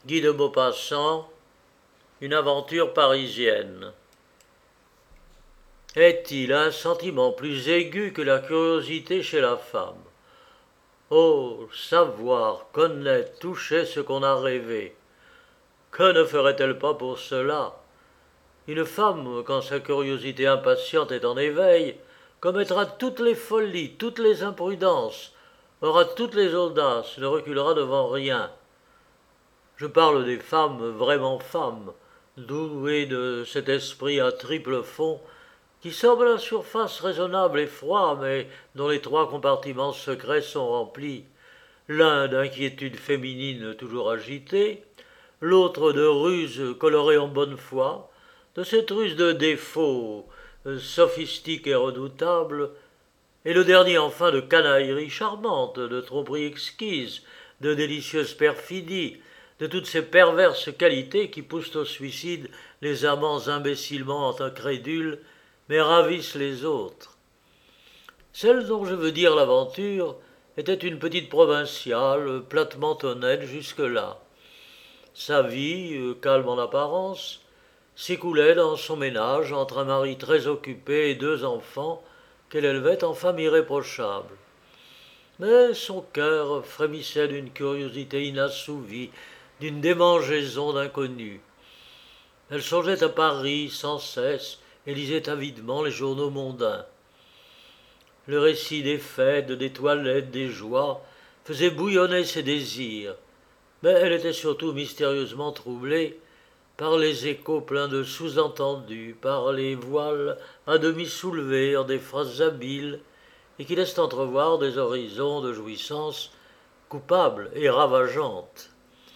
Guy de Maupassant, une aventure parisienne. Est-il un sentiment plus aigu que la curiosité chez la femme? Oh, savoir, connaître, toucher ce qu'on a rêvé. Que ne ferait-elle pas pour cela? Une femme, quand sa curiosité impatiente est en éveil, commettra toutes les folies, toutes les imprudences, aura toutes les audaces, ne reculera devant rien. Je parle des femmes vraiment femmes, douées de cet esprit à triple fond, qui semble à la surface raisonnable et froid, mais dont les trois compartiments secrets sont remplis, l'un d'inquiétudes féminines toujours agitées, l'autre de ruses colorées en bonne foi, de cette ruse de défauts sophistiques et redoutables, et le dernier enfin de canaillerie charmante, de tromperie exquise, de délicieuse perfidie, de toutes ces perverses qualités qui poussent au suicide les amants imbécilement incrédules, mais ravissent les autres. Celle dont je veux dire l'aventure était une petite provinciale, platement honnête jusque-là. Sa vie, calme en apparence, s'écoulait dans son ménage entre un mari très occupé et deux enfants qu'elle élevait en femme irréprochable. Mais son cœur frémissait d'une curiosité inassouvie, d'une démangeaison d'inconnus. Elle songeait à Paris sans cesse et lisait avidement les journaux mondains. Le récit des fêtes, des toilettes, des joies faisait bouillonner ses désirs, mais elle était surtout mystérieusement troublée par les échos pleins de sous-entendus, par les voiles à demi soulevés en des phrases habiles et qui laissent entrevoir des horizons de jouissance coupables et ravageantes.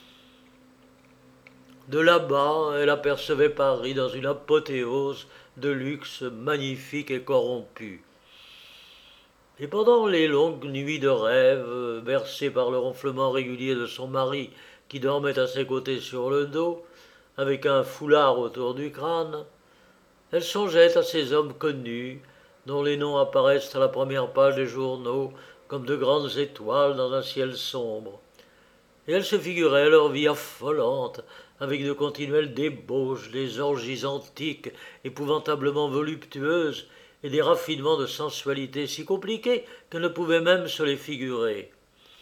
De là-bas, elle apercevait Paris dans une apothéose de luxe magnifique et corrompu. Et pendant les longues nuits de rêve, bercées par le ronflement régulier de son mari qui dormait à ses côtés sur le dos, avec un foulard autour du crâne, elle songeait à ces hommes connus, dont les noms apparaissent à la première page des journaux comme de grandes étoiles dans un ciel sombre. Et elle se figurait leur vie affolante, avec de continuelles débauches, des orgies antiques, épouvantablement voluptueuses, et des raffinements de sensualité si compliqués qu'elle ne pouvait même se les figurer.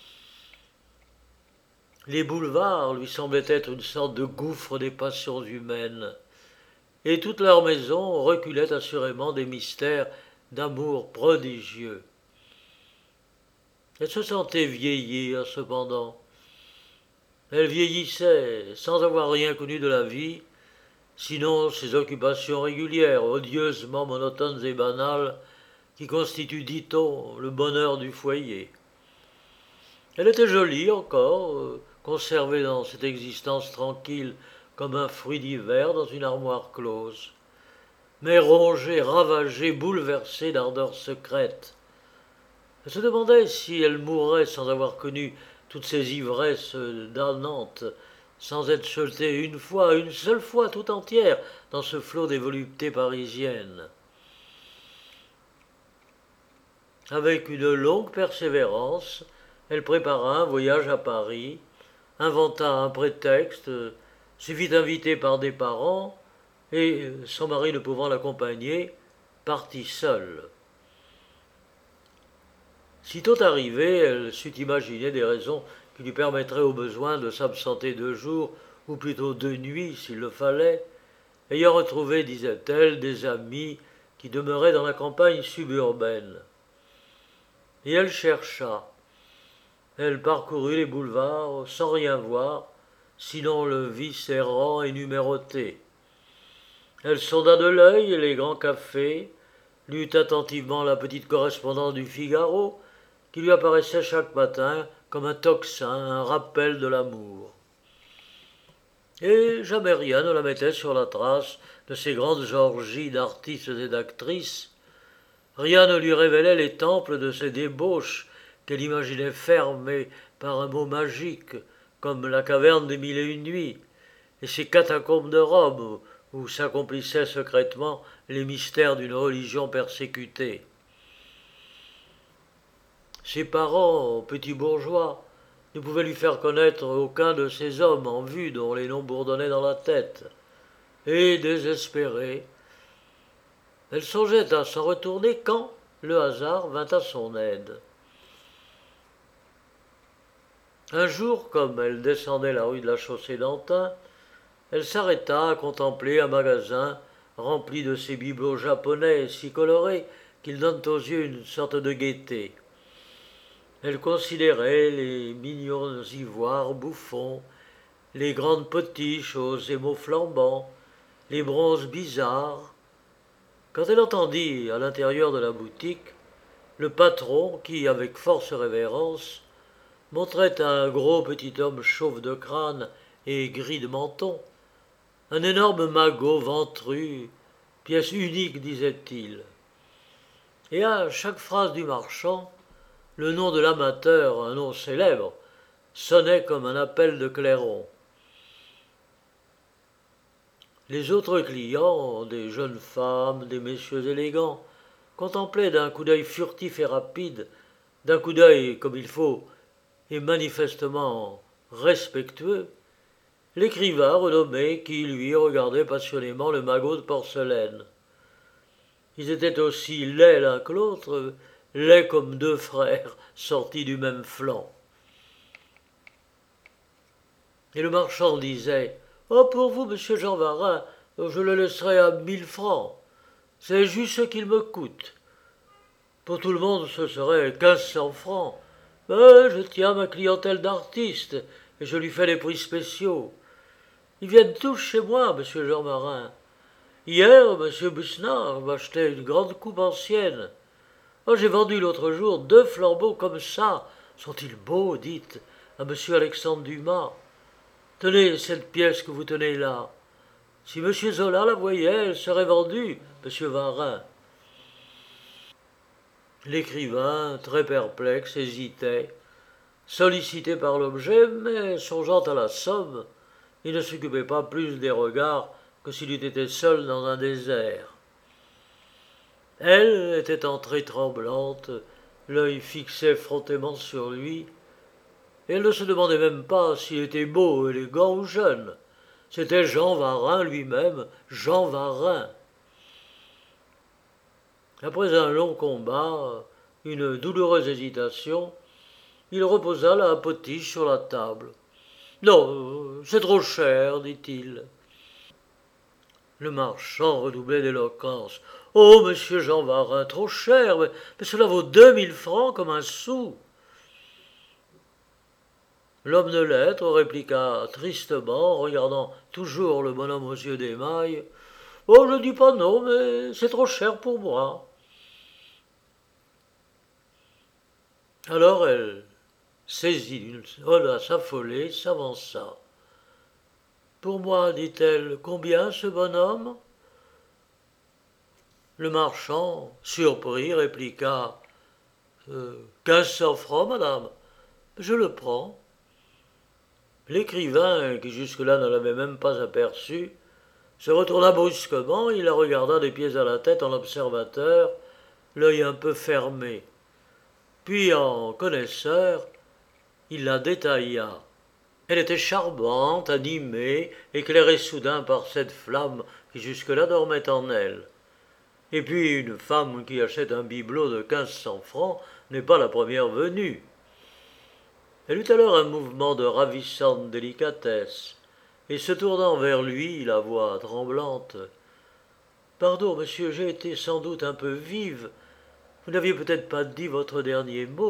Les boulevards lui semblaient être une sorte de gouffre des passions humaines, et toute leur maison reculait assurément des mystères d'amour prodigieux. Elle se sentait vieillir, cependant. Elle vieillissait sans avoir rien connu de la vie, sinon ses occupations régulières, odieusement monotones et banales, qui constituent, dit-on, le bonheur du foyer. Elle était jolie encore, conservée dans cette existence tranquille comme un fruit d'hiver dans une armoire close, mais rongée, ravagée, bouleversée d'ardeurs secrètes. Elle se demandait si elle mourrait sans avoir connu toutes ces ivresses damnantes, sans être jetée une seule fois tout entière dans ce flot des voluptés parisiennes. Avec une longue persévérance, elle prépara un voyage à Paris, inventa un prétexte, se fit inviter par des parents, et, son mari ne pouvant l'accompagner, partit seule. Sitôt arrivée, elle sut imaginer des raisons qui lui permettraient au besoin de s'absenter 2 jours, ou plutôt 2 nuits s'il le fallait, ayant retrouvé, disait-elle, des amis qui demeuraient dans la campagne suburbaine. Et elle chercha. Elle parcourut les boulevards sans rien voir, sinon le vice errant et numéroté. Elle sonda de l'œil les grands cafés, lut attentivement la petite correspondance du Figaro, qui lui apparaissait chaque matin comme un tocsin, un rappel de l'amour. Et jamais rien ne la mettait sur la trace de ces grandes orgies d'artistes et d'actrices. Rien ne lui révélait les temples de ces débauches qu'elle imaginait fermés par un mot magique, comme la caverne des 1001 nuits, et ces catacombes de Rome où s'accomplissaient secrètement les mystères d'une religion persécutée. Ses parents, petits bourgeois, ne pouvait lui faire connaître aucun de ces hommes en vue dont les noms bourdonnaient dans la tête. Et, désespérée, elle songeait à s'en retourner quand le hasard vint à son aide. Un jour, comme elle descendait la rue de la Chaussée-d'Antin, elle s'arrêta à contempler un magasin rempli de ces bibelots japonais si colorés qu'ils donnent aux yeux une sorte de gaieté. Elle considérait les mignons ivoires bouffons, les grandes potiches aux émaux flambants, les bronzes bizarres, quand elle entendit, à l'intérieur de la boutique, le patron qui, avec force révérence, montrait à un gros petit homme chauve de crâne et gris de menton un énorme magot ventru, pièce unique, disait-il. Et à chaque phrase du marchand, le nom de l'amateur, un nom célèbre, sonnait comme un appel de clairon. Les autres clients, des jeunes femmes, des messieurs élégants, contemplaient d'un coup d'œil furtif et rapide, d'un coup d'œil comme il faut, et manifestement respectueux, l'écrivain renommé qui, lui, regardait passionnément le magot de porcelaine. Ils étaient aussi laids l'un que l'autre, laids comme deux frères sortis du même flanc. Et le marchand disait « Oh, pour vous, monsieur Jean Varin, je le laisserai à 1000 francs. C'est juste ce qu'il me coûte. Pour tout le monde, ce serait 1500 francs. Mais je tiens ma clientèle d'artistes et je lui fais des prix spéciaux. Ils viennent tous chez moi, monsieur Jean Marin. Hier, monsieur Busnard m'a acheté une grande coupe ancienne. Oh, j'ai vendu l'autre jour 2 flambeaux comme ça. Sont-ils beaux, dites, à monsieur Alexandre Dumas. Tenez cette pièce que vous tenez là. Si monsieur Zola la voyait, elle serait vendue, monsieur Varin. » L'écrivain, très perplexe, hésitait, sollicité par l'objet, mais songeant à la somme, il ne s'occupait pas plus des regards que s'il eût été seul dans un désert. Elle était entrée tremblante, l'œil fixé effrontément sur lui, et elle ne se demandait même pas s'il était beau, élégant ou jeune. C'était Jean Varin lui-même, Jean Varin. Après un long combat, une douloureuse hésitation, il reposa la potiche sur la table. « Non, c'est trop cher, dit-il. » Le marchand redoublait d'éloquence. « Oh, monsieur Jean Varin, trop cher, mais cela vaut 2000 francs comme un sou. » L'homme de lettres répliqua tristement, regardant toujours le bonhomme aux yeux d'émail. « Oh, je ne dis pas non, mais c'est trop cher pour moi. » Alors elle, saisie d'une audace affolée, s'avança. « Pour moi, dit-elle, combien ce bonhomme ?» Le marchand, surpris, répliqua « 1500 francs, madame. Je le prends. » L'écrivain, qui jusque-là ne l'avait même pas aperçu, se retourna brusquement, il la regarda des pieds à la tête en observateur, l'œil un peu fermé. Puis, en connaisseur, il la détailla. Elle était charmante, animée, éclairée soudain par cette flamme qui jusque-là dormait en elle. Et puis, une femme qui achète un bibelot de 1500 francs n'est pas la première venue. Elle eut alors un mouvement de ravissante délicatesse, et se tournant vers lui, la voix tremblante. « Pardon, monsieur, j'ai été sans doute un peu vive. Vous n'aviez peut-être pas dit votre dernier mot. »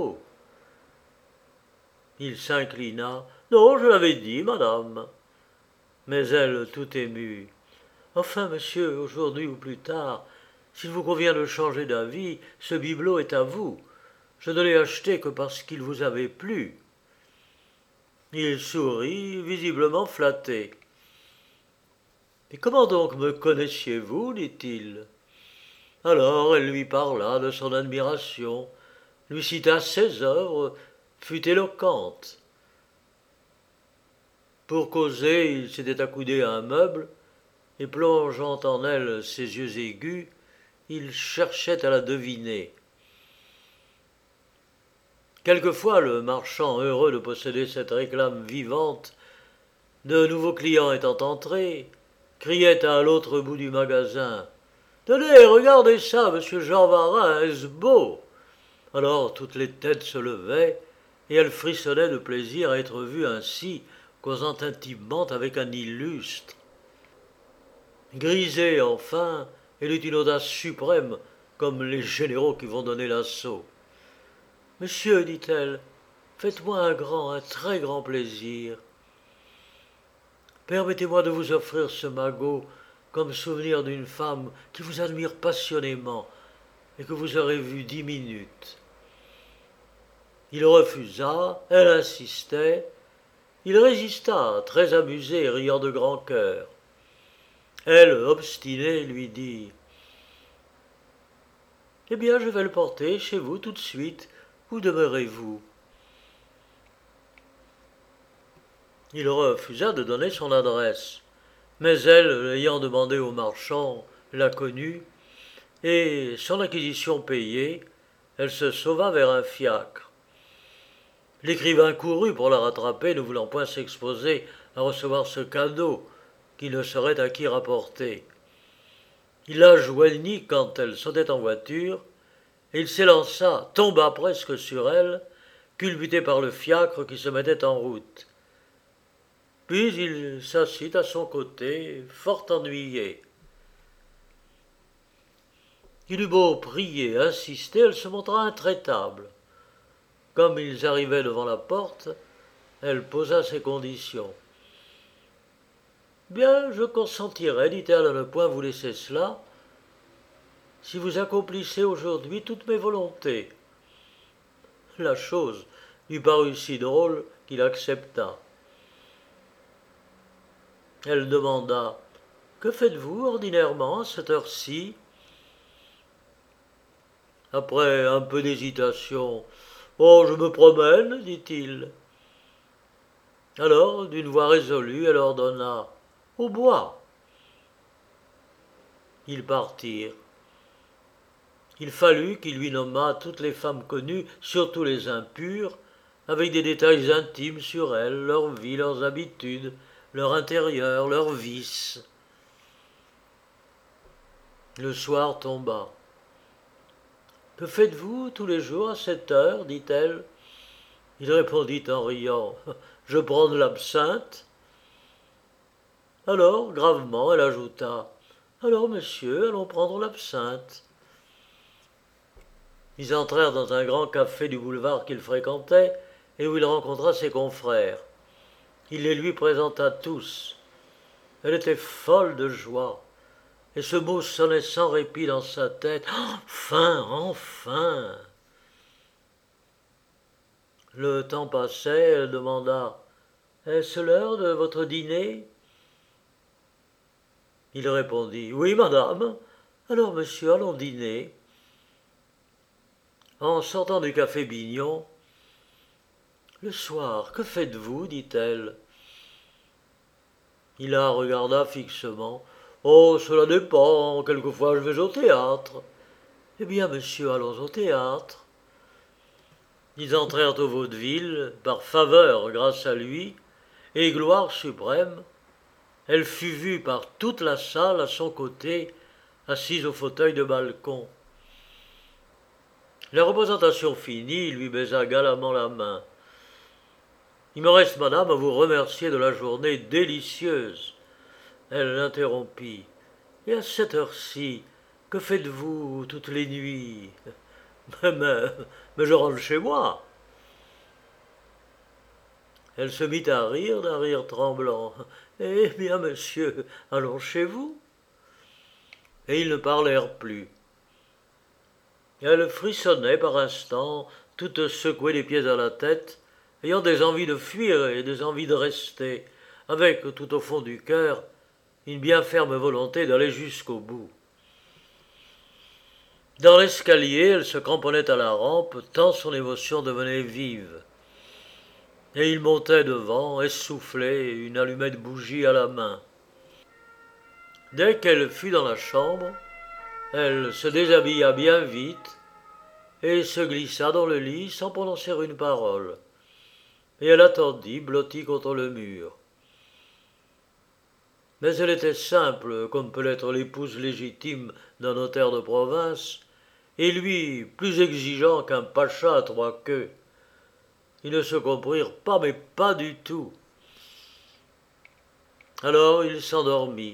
Il s'inclina. « Non, je l'avais dit, madame. » Mais elle, tout émue. « Enfin, monsieur, aujourd'hui ou plus tard, s'il vous convient de changer d'avis, ce bibelot est à vous. Je ne l'ai acheté que parce qu'il vous avait plu. » Il sourit, visiblement flatté. « Et comment donc me connaissiez-vous » dit-il. Alors elle lui parla de son admiration, lui cita ses œuvres, fut éloquente. Pour causer, il s'était accoudé à un meuble, et plongeant en elle ses yeux aigus, il cherchait à la deviner. Quelquefois, le marchand, heureux de posséder cette réclame vivante, de nouveaux clients étant entrés, criait à l'autre bout du magasin: Tenez, regardez ça, monsieur Jean Varin, est-ce beau? Alors toutes les têtes se levaient, et elles frissonnaient de plaisir à être vues ainsi, causant intimement avec un illustre. Grisée, enfin, elle eut une audace suprême, comme les généraux qui vont donner l'assaut. Monsieur, dit-elle, faites-moi un très grand plaisir. Permettez-moi de vous offrir ce magot comme souvenir d'une femme qui vous admire passionnément et que vous aurez vue 10 minutes. Il refusa, elle insistait, il résista, très amusé et riant de grand cœur. Elle, obstinée, lui dit: Eh bien, je vais le porter chez vous tout de suite. Où demeurez-vous? Il refusa de donner son adresse, mais elle, l'ayant demandé au marchand, la connut, et, son acquisition payée, elle se sauva vers un fiacre. L'écrivain courut pour la rattraper, ne voulant point s'exposer à recevoir ce cadeau qui ne saurait à qui rapporter. Il la joignit quand elle sautait en voiture, et il s'élança, tomba presque sur elle, culbuté par le fiacre qui se mettait en route. Puis il s'assit à son côté, fort ennuyé. Il eut beau prier, insister, elle se montra intraitable. Comme ils arrivaient devant la porte, elle posa ses conditions. Bien, je consentirais, dit-elle, à ne point vous laisser cela, si vous accomplissez aujourd'hui toutes mes volontés. La chose lui parut si drôle qu'il accepta. Elle demanda: Que faites-vous ordinairement à cette heure-ci? Après un peu d'hésitation: Oh, je me promène, dit-il. Alors, d'une voix résolue, elle ordonna: Au bois. Ils partirent. Il fallut qu'il lui nommât toutes les femmes connues, surtout les impures, avec des détails intimes sur elles, leur vie, leurs habitudes, leur intérieur, leurs vices. Le soir tomba. Que faites-vous tous les jours à cette heure? dit-elle. Il répondit en riant: Je prends de l'absinthe. Alors, gravement, elle ajouta: Alors, monsieur, allons prendre l'absinthe. Ils entrèrent dans un grand café du boulevard qu'il fréquentait et où il rencontra ses confrères. Il les lui présenta tous. Elle était folle de joie, et ce mot sonnait sans répit dans sa tête: Enfin, enfin! Le temps passait, elle demanda: Est-ce l'heure de votre dîner? Il répondit: Oui, madame. Alors, monsieur, allons dîner. En sortant du café Bignon: Le soir, que faites-vous? dit-elle. Il la regarda fixement. Oh, cela dépend. Quelquefois, je vais au théâtre. Eh bien, monsieur, allons au théâtre. Ils entrèrent au vaudeville, par faveur grâce à lui, et gloire suprême, elle fut vue par toute la salle à son côté, assise au fauteuil de balcon. La représentation finie, il lui baisa galamment la main. Il me reste, madame, à vous remercier de la journée délicieuse. Elle l'interrompit. Et à cette heure-ci, que faites-vous toutes les nuits? Mais je rentre chez moi. Elle se mit à rire d'un rire tremblant. Eh bien, monsieur, allons chez vous. Et ils ne parlèrent plus. Elle frissonnait par instants, toute secouée des pieds à la tête, ayant des envies de fuir et des envies de rester, avec, tout au fond du cœur, une bien ferme volonté d'aller jusqu'au bout. Dans l'escalier, elle se cramponnait à la rampe, tant son émotion devenait vive. Et il montait devant, essoufflé, une allumette bougie à la main. Dès qu'elle fut dans la chambre, elle se déshabilla bien vite, et se glissa dans le lit sans prononcer une parole. Et elle attendit, blottie contre le mur. Mais elle était simple, comme peut l'être l'épouse légitime d'un notaire de province, et lui plus exigeant qu'un pacha à trois queues. Ils ne se comprirent pas, mais pas du tout. Alors il s'endormit.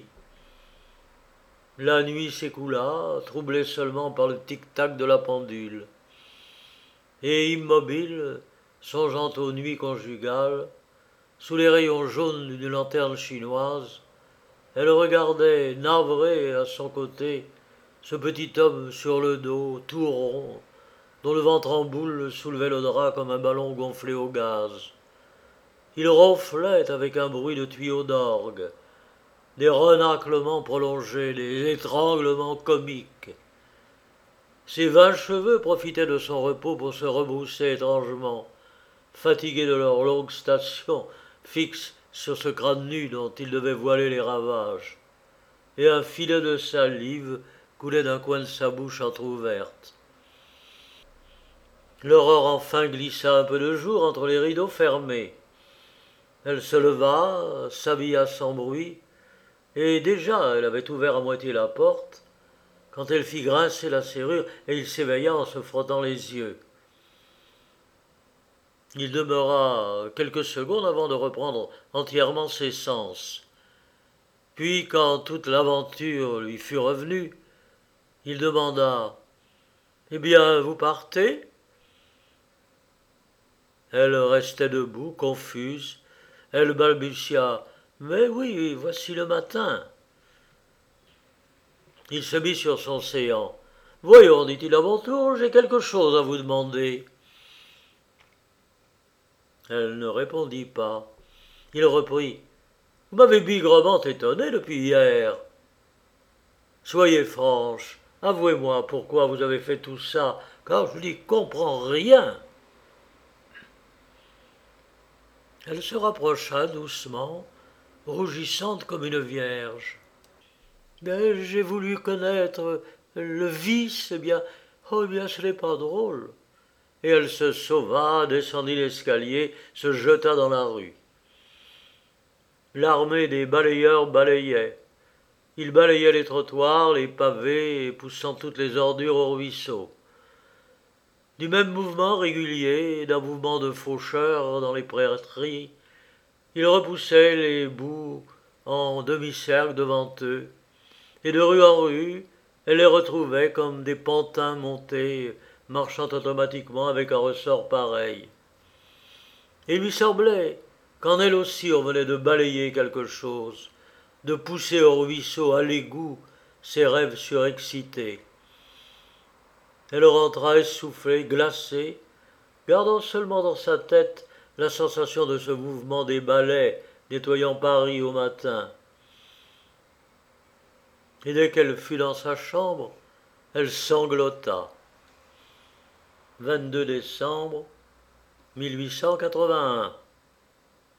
La nuit s'écoula, troublée seulement par le tic-tac de la pendule. Et immobile, songeant aux nuits conjugales, sous les rayons jaunes d'une lanterne chinoise, elle regardait, navrée à son côté, ce petit homme sur le dos, tout rond, dont le ventre en boule soulevait le drap comme un ballon gonflé au gaz. Il ronflait avec un bruit de tuyaux d'orgue, des renâclements prolongés, des étranglements comiques. Ses 20 cheveux profitaient de son repos pour se rebrousser étrangement, fatigués de leur longue station, fixe sur ce crâne nu dont il devait voiler les ravages, et un filet de salive coulait d'un coin de sa bouche entr'ouverte. L'aurore enfin glissa un peu de jour entre les rideaux fermés. Elle se leva, s'habilla sans bruit, et déjà elle avait ouvert à moitié la porte, quand elle fit grincer la serrure et il s'éveilla en se frottant les yeux. Il demeura quelques secondes avant de reprendre entièrement ses sens. Puis, quand toute l'aventure lui fut revenue, il demanda « Eh bien, vous partez ?» Elle restait debout, confuse. Elle balbutia « Mais oui, voici le matin. » Il se mit sur son séant. « Voyons, dit-il à mon tour, j'ai quelque chose à vous demander. » Elle ne répondit pas. Il reprit. « Vous m'avez bigrement étonné depuis hier. Soyez franche, avouez-moi pourquoi vous avez fait tout ça, car je n'y comprends rien. » Elle se rapprocha doucement, rougissante comme une vierge. « J'ai voulu connaître le vice, eh bien, ce n'est pas drôle. » Et elle se sauva, descendit l'escalier, se jeta dans la rue. L'armée des balayeurs balayait. Ils balayaient les trottoirs, les pavés, poussant toutes les ordures au ruisseau. Du même mouvement régulier, d'un mouvement de faucheurs dans les prairies, ils repoussaient les boues en demi-cercle devant eux, et de rue en rue, elle les retrouvait comme des pantins montés, marchant automatiquement avec un ressort pareil. Il lui semblait qu'en elle aussi on venait de balayer quelque chose, de pousser au ruisseau, à l'égout, ses rêves surexcités. Elle rentra essoufflée, glacée, gardant seulement dans sa tête la sensation de ce mouvement des balais nettoyant Paris au matin. Et dès qu'elle fut dans sa chambre, elle sanglota. 22 décembre 1881.